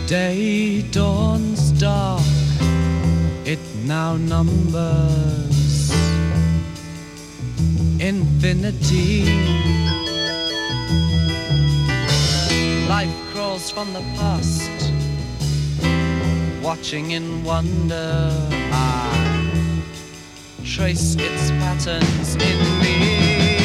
Day dawns dark, it now numbers infinity. Life crawls from the past, watching in wonder. I trace its patterns in me.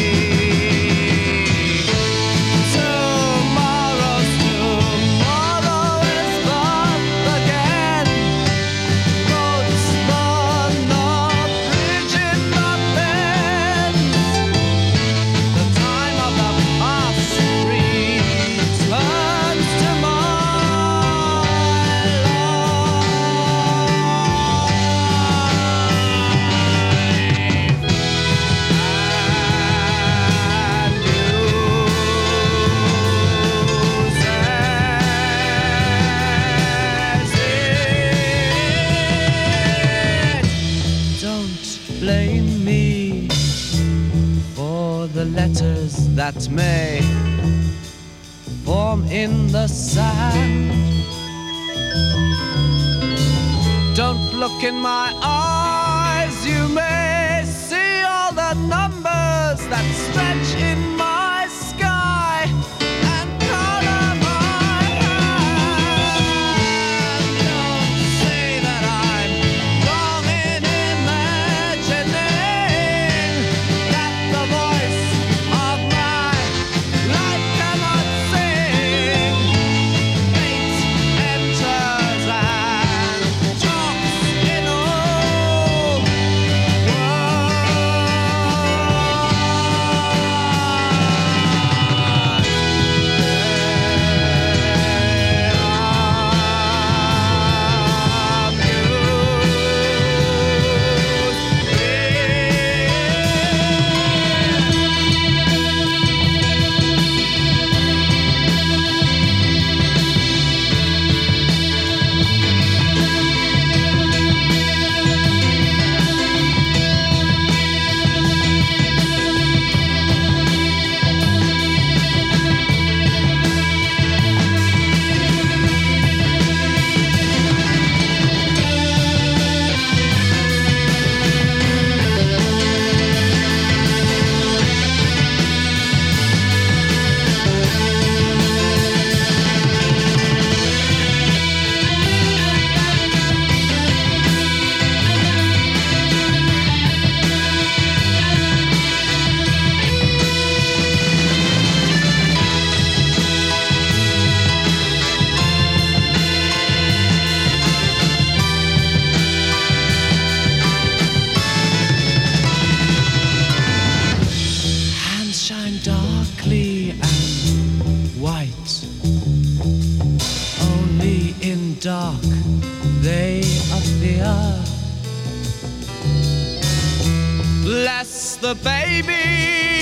Blame me for the letters that may form in the sand. Don't look in my eyes, you may see all the numbers that stretch in my sky and color my hand. Don't say that I'm wrong in imagining that the voice of my life cannot sing. Fate enters and talks in all shine darkly and white. Only in dark they appear. Bless the baby